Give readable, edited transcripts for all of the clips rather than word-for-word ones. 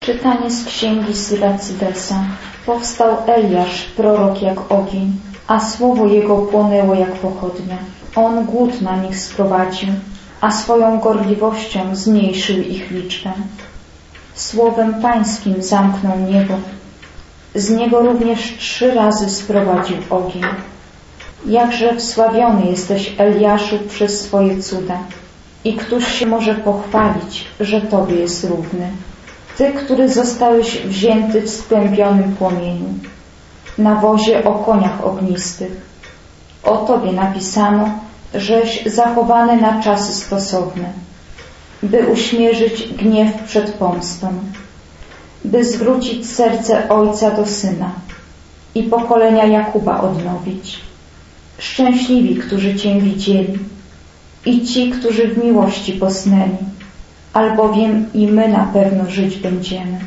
Czytanie z księgi Syracydesa. Powstał Eliasz, prorok jak ogień, a słowo jego płonęło jak pochodnia. On głód na nich sprowadził, a swoją gorliwością zmniejszył ich liczbę. Słowem pańskim zamknął niebo. Z niego również 3 razy sprowadził ogień. Jakże wsławiony jesteś, Eliaszu, przez swoje cuda. I któż się może pochwalić, że Tobie jest równy? Ty, który zostałeś wzięty w stępionym płomieniu, na wozie o koniach ognistych. O Tobie napisano, żeś zachowany na czasy stosowne, by uśmierzyć gniew przed pomstą, by zwrócić serce ojca do syna i pokolenia Jakuba odnowić. Szczęśliwi, którzy Cię widzieli i ci, którzy w miłości posnęli, albowiem i my na pewno żyć będziemy.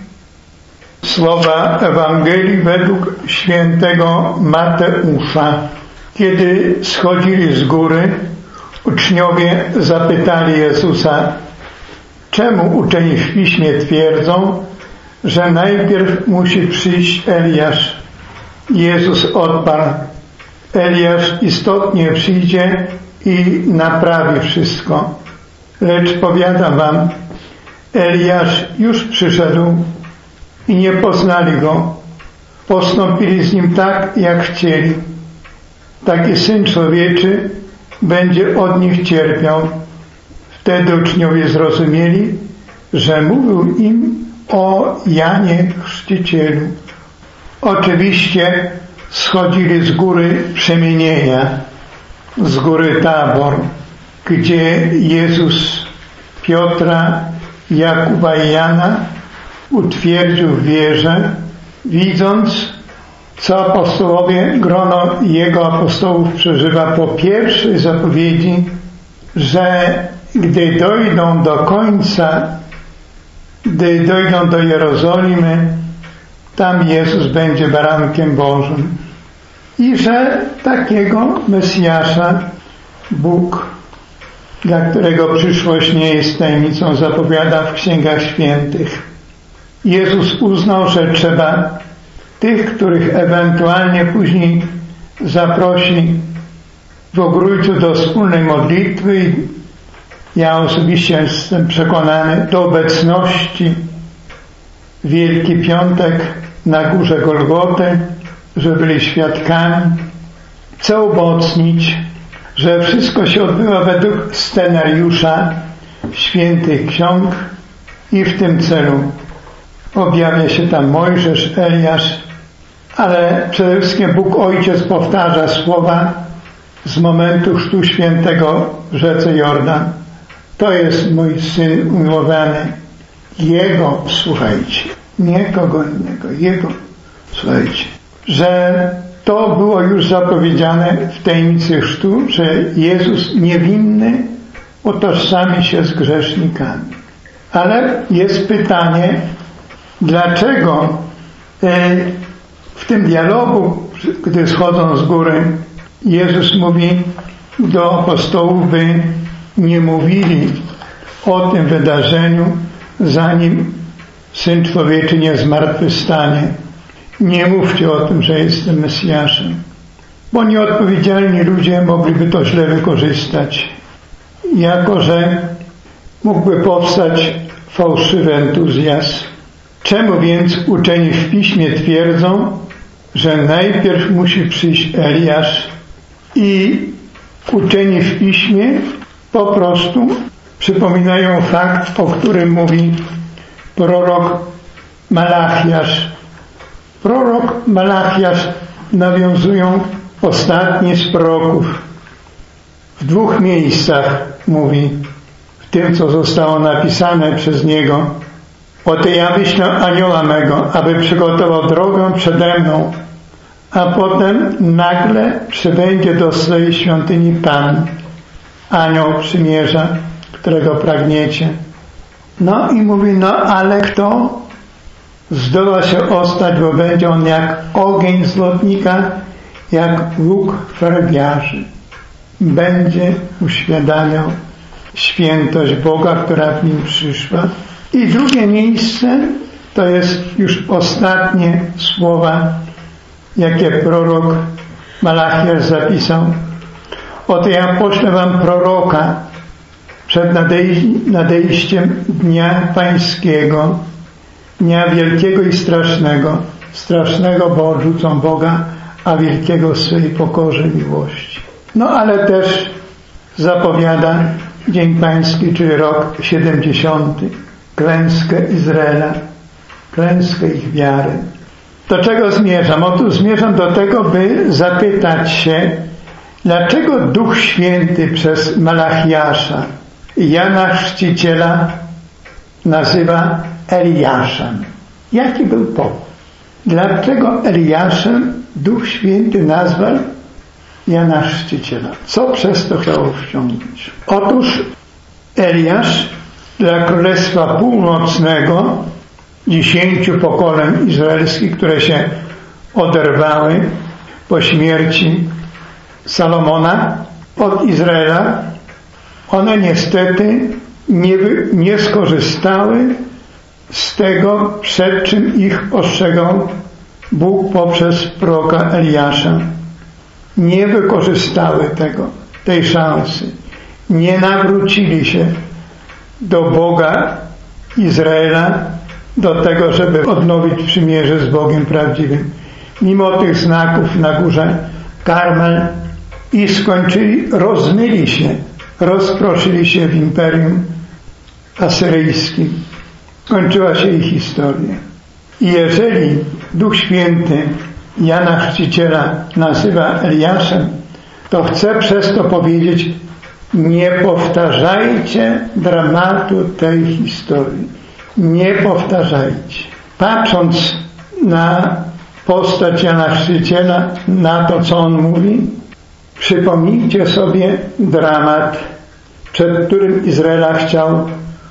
Słowa Ewangelii według świętego Mateusza. Kiedy schodzili z góry, uczniowie zapytali Jezusa, czemu uczeni w Piśmie twierdzą, że najpierw musi przyjść Eliasz? Jezus odparł, Eliasz istotnie przyjdzie i naprawi wszystko. Lecz powiadam wam, Eliasz już przyszedł i nie poznali go. Postąpili z nim tak, jak chcieli. Taki Syn Człowieczy będzie od nich cierpiał. Wtedy uczniowie zrozumieli, że mówił im o Janie Chrzcicielu. Oczywiście schodzili z góry przemienienia, z góry Tabor, gdzie Jezus Piotra, Jakuba i Jana utwierdził w wierze, widząc, co apostołowie, grono jego apostołów przeżywa po pierwszej zapowiedzi, że gdy dojdą do końca, gdy dojdą do Jerozolimy, tam Jezus będzie barankiem Bożym. I że takiego Mesjasza Bóg, dla którego przyszłość nie jest tajemnicą, zapowiada w Księgach Świętych. Jezus uznał, że trzeba tych, których ewentualnie później zaprosi w Ogrójcu do wspólnej modlitwy. Ja osobiście jestem przekonany do obecności w Wielki Piątek na górze Golgoty, że byli świadkami. Chcę umocnić, że wszystko się odbywa według scenariusza świętych ksiąg i w tym celu objawia się tam Mojżesz, Eliasz, ale przede wszystkim Bóg Ojciec powtarza słowa z momentu chrztu świętego w rzece Jordan. To jest mój Syn umiłowany. Jego słuchajcie. Nie kogo innego. Jego słuchajcie. Że to było już zapowiedziane w tajemnicy chrztu, że Jezus niewinny utożsami się z grzesznikami. Ale jest pytanie, dlaczego w tym dialogu, gdy schodzą z góry, Jezus mówi do apostołów, by nie mówili o tym wydarzeniu, zanim Syn Człowieczy nie zmartwychwstanie. Nie mówcie o tym, że jestem Mesjaszem, bo nieodpowiedzialni ludzie mogliby to źle wykorzystać, jako że mógłby powstać fałszywy entuzjazm. Czemu więc uczeni w Piśmie twierdzą, że najpierw musi przyjść Eliasz? I uczeni w Piśmie po prostu przypominają fakt, o którym mówi prorok Malachiasz. Prorok Malachiasz nawiązują ostatni z proroków. W 2 miejscach mówi, w tym, co zostało napisane przez niego: oto ja wyślę anioła mego, aby przygotował drogę przede mną, a potem nagle przybędzie do swojej świątyni Pan, anioł przymierza, którego pragniecie. No i mówi, ale kto zdoła się ostać, bo będzie on jak ogień z lotnika, jak łuk farbiarzy. Będzie uświadamiał świętość Boga, która w nim przyszła. I drugie miejsce To jest już ostatnie słowa, jakie prorok Malachiasz zapisał. Oto ja poślę wam proroka przed nadejściem dnia pańskiego, dnia wielkiego i strasznego, bo odrzucą Boga, a wielkiego w swej pokorze miłości. No ale też zapowiada Dzień Pański, czyli rok 70, klęskę Izraela, klęskę ich wiary. Do czego zmierzam? Otóż zmierzam do tego, by zapytać się, dlaczego Duch Święty przez Malachiasza Jana Chrzciciela nazywa Eliaszem. Jaki był powód? Dlaczego Eliaszem Duch Święty nazwał Jana Chrzciciela? Co przez to chciał wciągnąć? Otóż Eliasz dla Królestwa Północnego, 10 pokoleń izraelskich, które się oderwały po śmierci Salomona od Izraela, one niestety nie skorzystały z tego, przed czym ich ostrzegał Bóg poprzez proroka Eliasza. Nie wykorzystały tej szansy. Nie nawrócili się do Boga Izraela, do tego, żeby odnowić przymierze z Bogiem prawdziwym. Mimo tych znaków na górze Karmel i rozmyli się, rozproszyli się w imperium asyryjskim. Skończyła się ich historia. I jeżeli Duch Święty Jana Chrzciciela nazywa Eliaszem, to chcę przez to powiedzieć, nie powtarzajcie dramatu tej historii. Nie powtarzajcie. Patrząc na postać Jana Chrzciciela, na to, co on mówi, przypomnijcie sobie dramat, przed którym Izraela chciał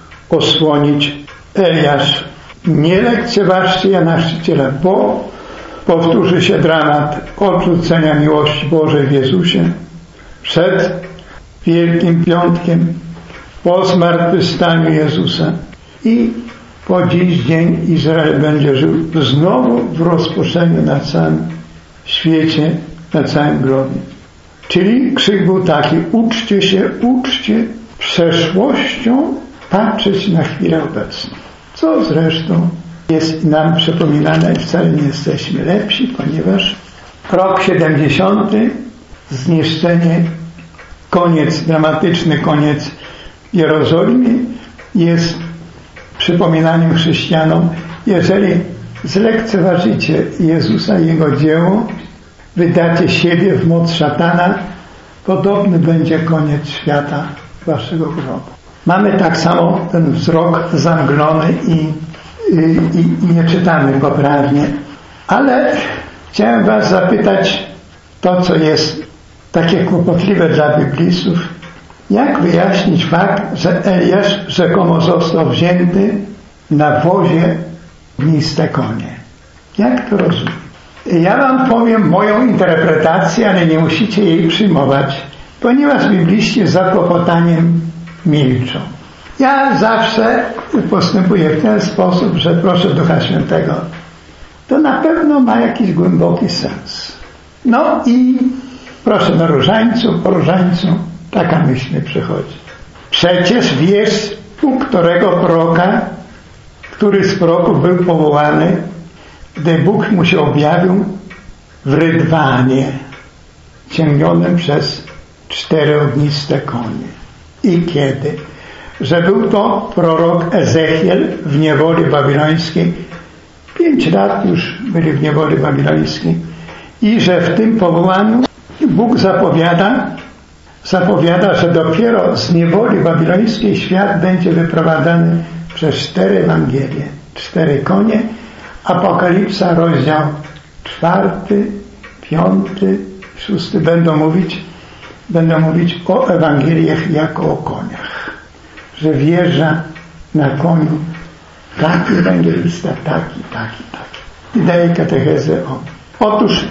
osłonić Eliasz. Nie lekceważcie Jana Chrzciciela, bo powtórzy się dramat odrzucenia miłości Bożej w Jezusie przed Wielkim Piątkiem, po zmartwychwstaniu Jezusa i po dziś dzień Izrael będzie żył znowu w rozproszeniu na całym świecie, na całym globie. Czyli krzyk był taki: uczcie się, przeszłością patrzeć na chwilę obecną. Co zresztą jest nam przypominane, wcale nie jesteśmy lepsi, ponieważ rok 70, zniszczenie, dramatyczny koniec Jerozolimy jest przypominaniem chrześcijanom, jeżeli zlekceważycie Jezusa i Jego dzieło, wydacie siebie w moc szatana, podobny będzie koniec świata waszego grobu. Mamy tak samo ten wzrok zamglony i nie czytamy poprawnie. Ale chciałem was zapytać to, co jest takie kłopotliwe dla biblistów. Jak wyjaśnić fakt, że Eliasz rzekomo został wzięty na wozie gniste konie? Jak to rozumieć? Ja wam powiem moją interpretację, ale nie musicie jej przyjmować, ponieważ bibliści z zakłopotaniem milczą. Ja zawsze postępuję w ten sposób, że proszę Ducha Świętego. To na pewno ma jakiś głęboki sens. No i proszę na po różańcu taka myśl mi przychodzi. Przecież wiesz, u którego proroka, który z proroków był powołany, gdy Bóg mu się objawił w rydwanie ciągnionym przez 4 ogniste konie. I kiedy? Że był to prorok Ezechiel w niewoli babilońskiej. 5 lat już byli w niewoli babilońskiej. I że w tym powołaniu Bóg zapowiada, że dopiero z niewoli babilońskiej świat będzie wyprowadzany przez 4 Ewangelie. 4 konie. Apokalipsa, rozdział 4, 5, 6 będą mówić o Ewangeliach jako o koniach. Że wjeżdża na koniu taki ewangelista, taki. I daje katechezę o. Otóż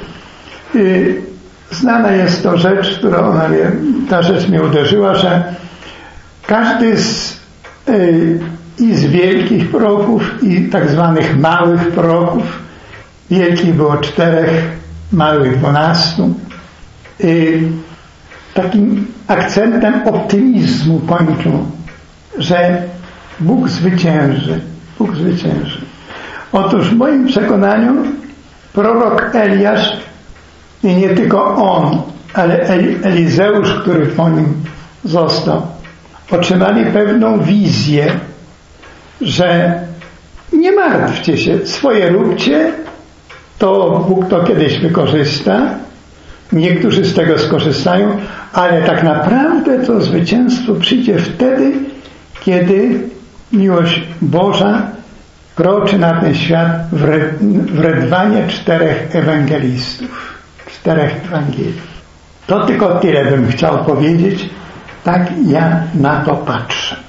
znana jest to rzecz, ta rzecz mnie uderzyła, że każdy z i z wielkich proroków, i tak zwanych małych proroków. Wielkich było 4, małych 12. Takim akcentem optymizmu kończą, że Bóg zwycięży. Bóg zwycięży. Otóż w moim przekonaniu prorok Eliasz i nie tylko on, ale Elizeusz, który po nim został, otrzymali pewną wizję, że nie martwcie się, swoje róbcie, to Bóg to kiedyś wykorzysta, niektórzy z tego skorzystają, ale tak naprawdę to zwycięstwo przyjdzie wtedy, kiedy miłość Boża kroczy na ten świat w rydwanie 4 ewangelistów, 4 Ewangelii. To tylko tyle bym chciał powiedzieć. Tak ja na to patrzę.